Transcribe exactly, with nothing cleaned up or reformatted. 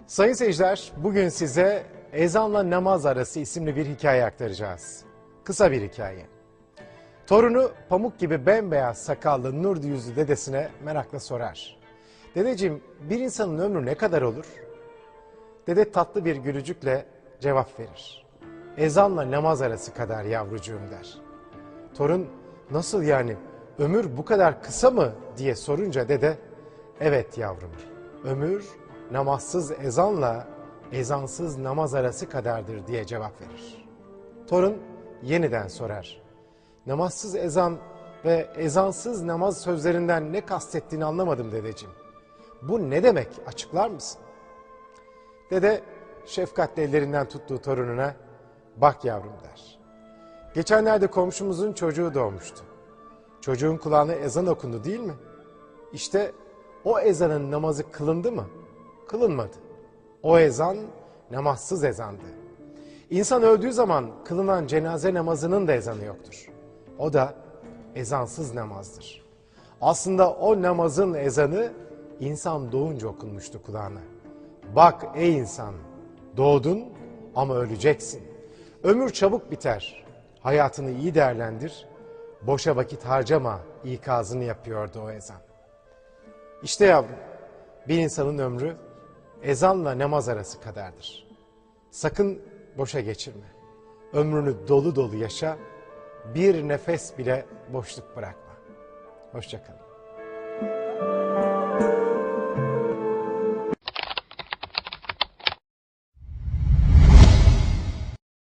Sayın seyirciler, bugün size ezanla namaz arası isimli bir hikaye aktaracağız. Kısa bir hikaye. Torunu pamuk gibi bembeyaz sakallı nur yüzlü dedesine merakla sorar. Dedeciğim, bir insanın ömrü ne kadar olur? Dede tatlı bir gülücükle cevap verir. Ezanla namaz arası kadar yavrucuğum der. Torun, nasıl yani, ömür bu kadar kısa mı diye sorunca dede, evet yavrum, ömür namazsız ezanla ezansız namaz arası kadardır diye cevap verir. Torun yeniden sorar. Namazsız ezan ve ezansız namaz sözlerinden ne kastettiğini anlamadım dedeciğim. Bu ne demek, açıklar mısın? Dede şefkatle ellerinden tuttuğu torununa, bak yavrum der. Geçenlerde komşumuzun çocuğu doğmuştu. Çocuğun kulağına ezan okundu değil mi? İşte o ezanın namazı kılındı mı? Kılınmadı. O ezan namazsız ezandı. İnsan öldüğü zaman kılınan cenaze namazının da ezanı yoktur. O da ezansız namazdır. Aslında o namazın ezanı insan doğunca okunmuştu kulağına. Bak ey insan, doğdun ama öleceksin. Ömür çabuk biter. Hayatını iyi değerlendir. Boşa vakit harcama ikazını yapıyordu o ezan. İşte yavrum, bir insanın ömrü ezanla namaz arası kadardır. Sakın boşa geçirme. Ömrünü dolu dolu yaşa. Bir nefes bile boşluk bırakma. Hoşça kalın.